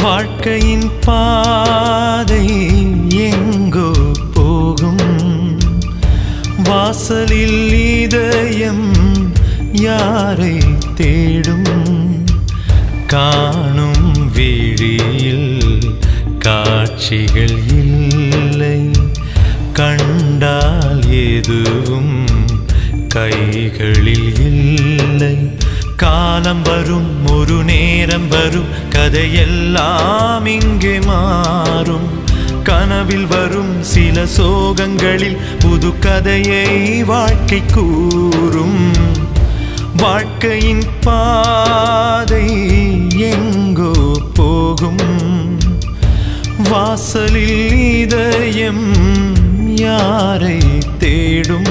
வாழ்க்கையின் பாதை எங்கோ போகும், வாசலில் இதயம் யாரை தேடும்? காணும் விழியில் காட்சிகள் இல்லை, கண்டால் எதுவும் கைகளில் இல்லை. காலம் வரும், ஒரு நேரம் வரும், கதையெல்லாம் இங்கே மாறும். கனவில் வரும் சில சோகங்களில் புது கதையை வாழ்க்கை கூறும். வாழ்க்கையின் பாதை எங்கோ போகும், வாசலில் இதயம் யாரை தேடும்?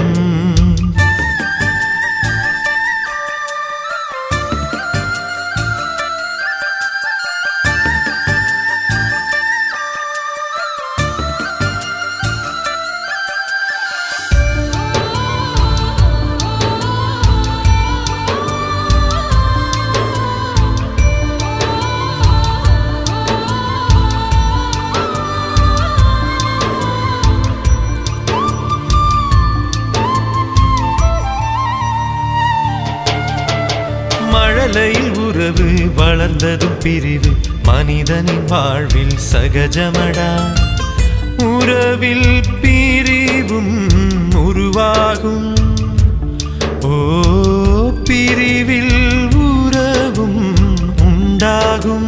மழலையில் உறவு வளர்ந்ததும் பிரிவு மனிதனின் வாழ்வில் சகஜமடா. உறவில் பிரிவும் உருவாகும், ஓ பிரிவில் உறவும் உண்டாகும்.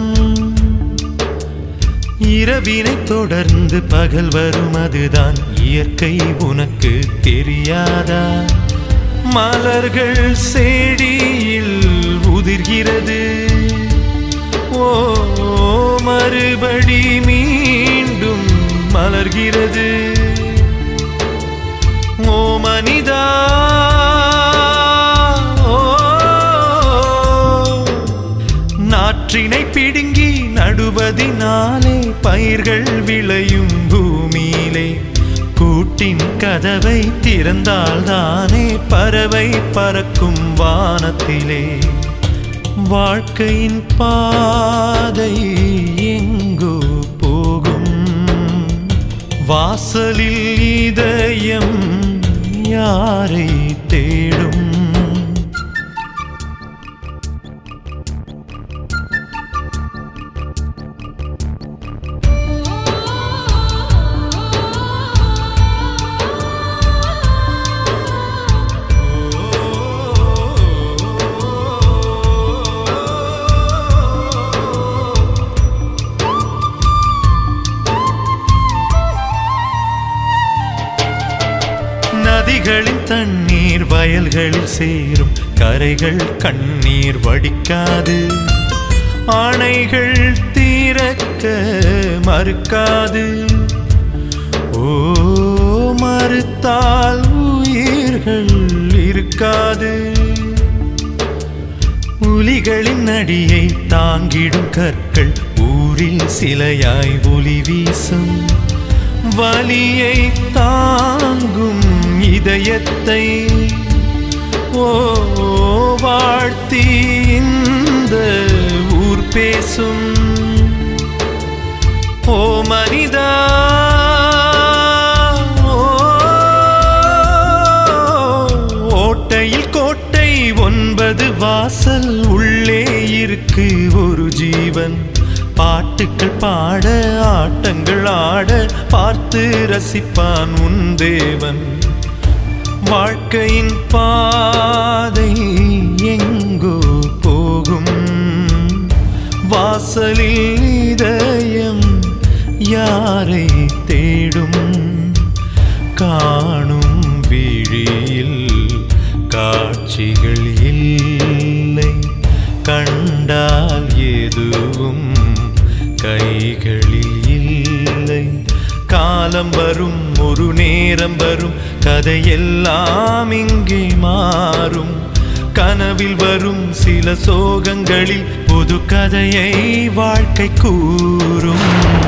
இரவினை தொடர்ந்து பகல் வரும், அதுதான் இயற்கை, உனக்கு தெரியாதா? மலர்கள் செடியில் உதிர்கிறது, ஓ மறுபடி மீண்டும் மலர்கிறது. ஓ மனிதா, ஓ நாற்றினை பிடுங்கி நடுவதினாலே பயிர்கள் விளையும் பூமியிலே. கூட்டின் கதவை திறந்தால்தானே பறவை பறக்கும் வானத்திலே. வாழ்க்கையின் பாதை எங்கோ போகும், வாசலில் இதயம் யாரை தேடும்? நதிகளின் தண்ணீர் வயல்களில் சேரும், கரைகள் கண்ணீர் வடிக்காது. ஆணைகள் தீரக்க மறுக்காது, ஓ மறுத்தால் உயிர்கள் இருக்காது. புலிகளின் அடியை தாங்கிடும் கற்கள் ஊரில் சிலையாய் ஒளி வீசும். வலியை தாங்கும் இதயத்தை ஓ வாழ்த்தி இந்த ஊர் பேசும். ஓ மனிதா, ஓட்டையில் கோட்டை 9 வாசல், உள்ளே இருக்கு ஒரு ஜீவன். பாட்டுக்கள் பாட ஆட்டங்கள் ஆட பார்த்து ரசிப்பான் உன் தேவன். வாழ்க்கையின் பாதை எங்கோ போகும், வாசலில் இதயம் யாரை தேடும்? காணும் விழியில் காட்சிகள் இல்லை, கண்டால் எதுவும் கைகளில் இல்லை. காலம் வரும், ஒரு நேரம் வரும், கதையெல்லாம் இங்கே மாறும். கனவில் வரும் சில சோகங்களில் புது கதையை வாழ்க்கை கூறும்.